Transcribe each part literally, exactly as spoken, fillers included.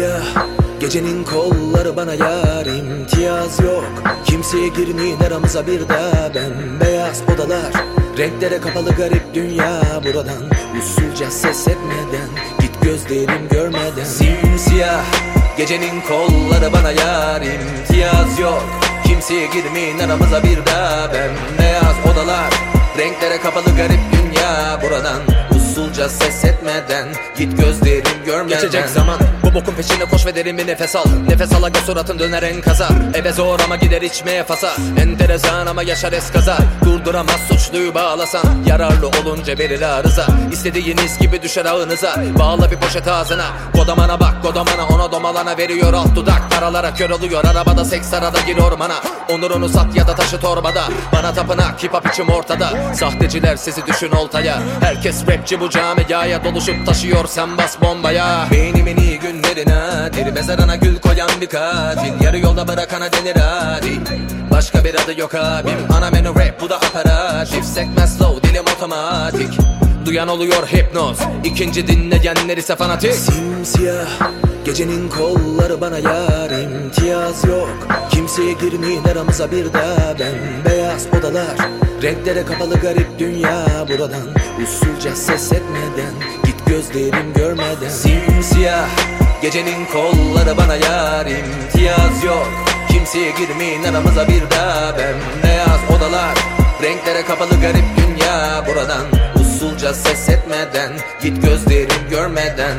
Simsiyah gecenin kolları bana yar, imtiyaz yok. Kimseye girmeyin aramıza bir daha. Bembeyaz odalar, renklere kapalı garip dünya. Buradan usulca ses etmeden, git gözlerim görmeden. Simsiyah gecenin kolları bana yar, imtiyaz yok. Kimseye girmeyin aramıza bir daha. Bembeyaz odalar, renklere kapalı garip dünya. Buradan usulca ses etmeden, git gözlerim görmeden. Geçecek zaman, bu bokun peşine koş ve derin bir nefes al. Nefes ala göz suratın döner enkazar. Eve zor ama gider içmeye fasa. Enteresan ama yaşar eskaza. Durduramaz suçluyu bağlasan, yararlı olunca verir arıza. İstediğiniz gibi düşer ağınıza. Bağla bir poşet ağzına, kodamana bak kodamana. Ona domalana veriyor alt dudak. Paralara kör oluyor arabada, seks arada gir ormana. Onurunu sat ya da taşı torbada. Bana tapınak, hip hop içim ortada. Sahteciler sizi düşün oltaya. Herkes rapçi bu camiaya, doluşup taşıyor sen bas bombaya. Beynimin iyi günleri nadir, mezarına gül koyan bir katil. Yarı yolda bırakana denir hadi, başka bir adı yok abim. Ana menü rap bu da aparatif. Sekmez slow dilim otomatik. Duyan oluyor hipnoz, ikinci dinleyenler ise fanatik. Simsiyah gecenin kolları bana yar, imtiyaz yok. Kimseye girmeyin aramıza bir daha. Bembeyaz odalar, renklere kapalı garip dünya. Buradan usulca ses etmeden, git gözlerim görmeden. Simsiyah gecenin kolları bana yar, imtiyaz yok. Kimseye girmeyin aramıza bir daha. Bembeyaz odalar, renklere kapalı garip dünya. Buradan usulca ses etmeden, git gözlerim görmeden.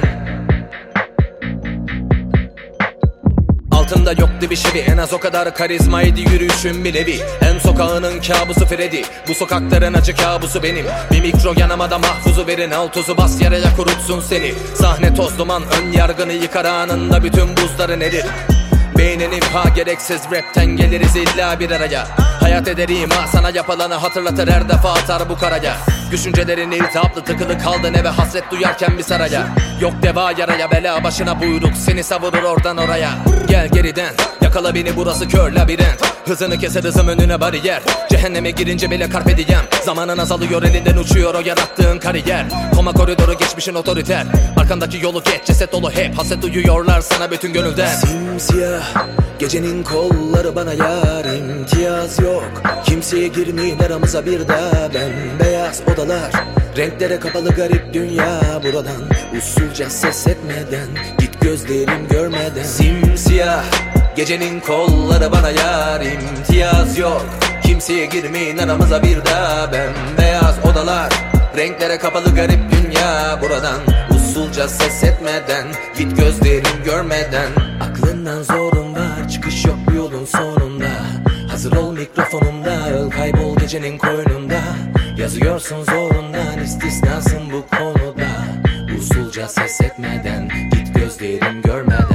Altında yoktu bir şey, en az o kadar karizmaydı yürüyüşüm bir nevi. En sokağının kabusu Freddy, bu sokakların acı kabusu benim. Bir mikro yanamada mahfuzu verin, al tuzu bas yaraya kurutsun seni. Sahne toz duman, ön yargını yıkar anında, bütün buzları nedir? Beyninin ha gereksiz rapten geliriz illa bir araya. Hayat ederim ha sana yapılanı hatırlatır her defa atar bu karaya. Düşüncelerin iltihaplı tıkılı kaldın eve hasret duyarken bir saraya. Yok deva yaraya, bela başına buyruk seni savurur oradan oraya. Gel geriden yakala beni, burası kör labirent. Hızını keser hızım önüne bariyer. Cehenneme girince bile carpe diem. Zamanın azalıyor elinden uçuyor o yarattığın kariyer. Koma koridoru geçmişin otoriter. Arkandaki yolu geç, ceset dolu hep. Haset duyuyorlar sana bütün gönülden. Simsiyah gecenin kolları bana yar, imtiyaz yok. Kimseye girmeyin aramıza bir daha. Bembeyaz odalar, renklere kapalı garip dünya. Buradan usulca ses etmeden, git gözlerim görmeden. Simsiyah gecenin kolları bana yar, imtiyaz yok. Kimseye girmeyin aramıza bir daha. Bembeyaz odalar, renklere kapalı garip dünya. Buradan usulca ses etmeden, git gözlerim görmeden. Aklından zorun var, çıkış yok bu yolun sonunda. Hazır ol mikrofonumda, öl kaybol gecenin koynunda. Yazıyorsun zorundan, istisnasın bu konuda. Usulca ses etmeden, git gözlerim görmeden.